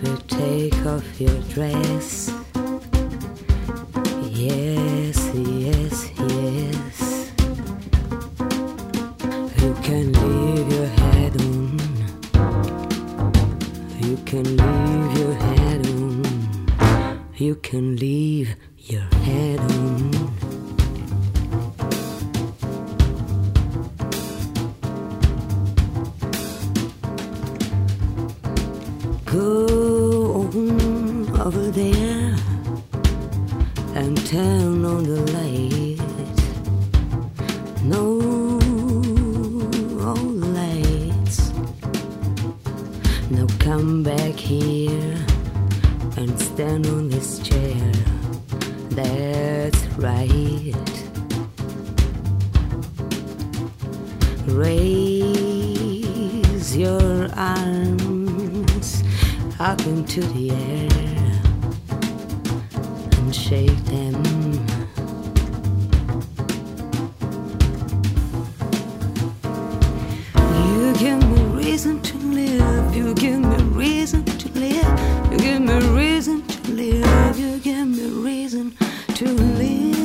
Baby, take off your dress. Yes, yes, yes. You can leave your head on. You can leave your head on. You can leave your head on. Go on over there and turn on the light. No, all the lights. Now come back here and stand on this chair. That's right. Raise your arms up into the air and shake them. You give me reason to live. You give me reason to live. You give me reason to live. You give me reason to live.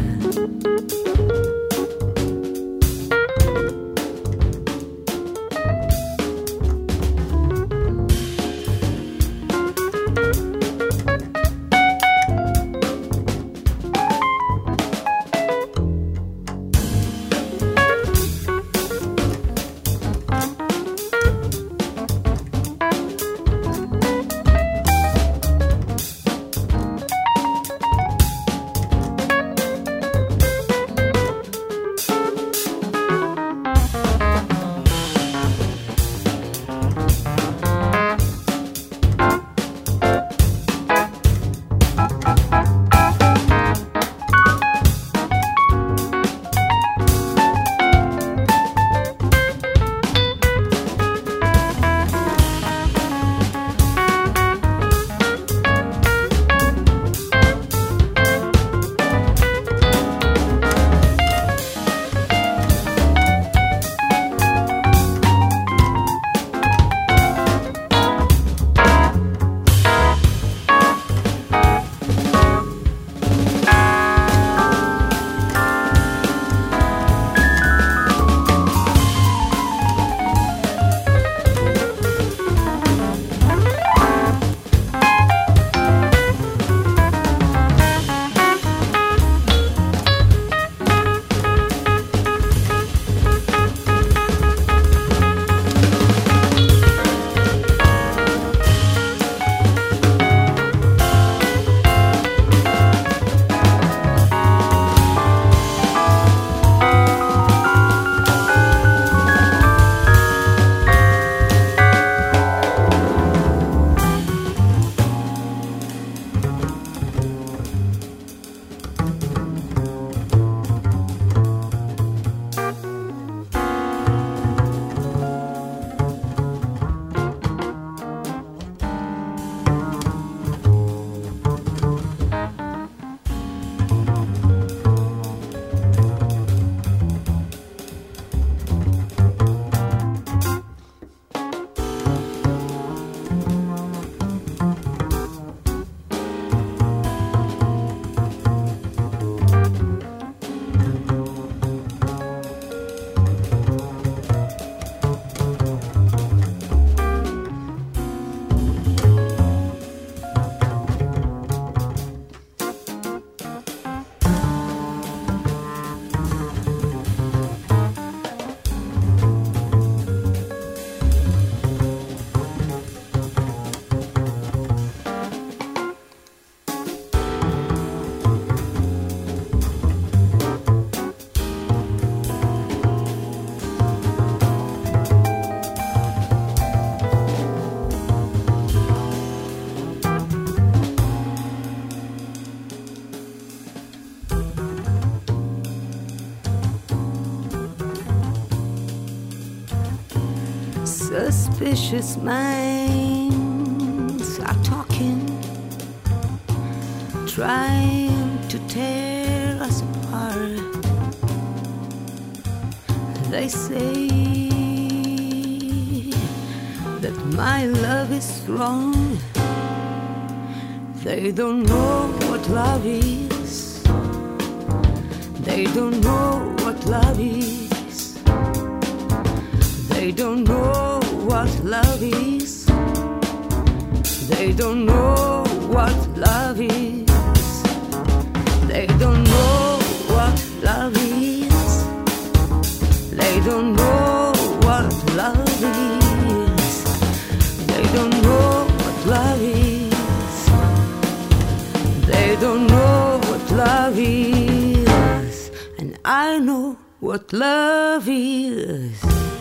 Suspicious minds are talking, trying to tear us apart. They say that my love is wrong. They don't know what love is. They don't know what love is. They don't know what love is. They don't know what love is. They don't know what love is. They don't know what love is. They don't know what love is. They don't know what love is. And I know what love is.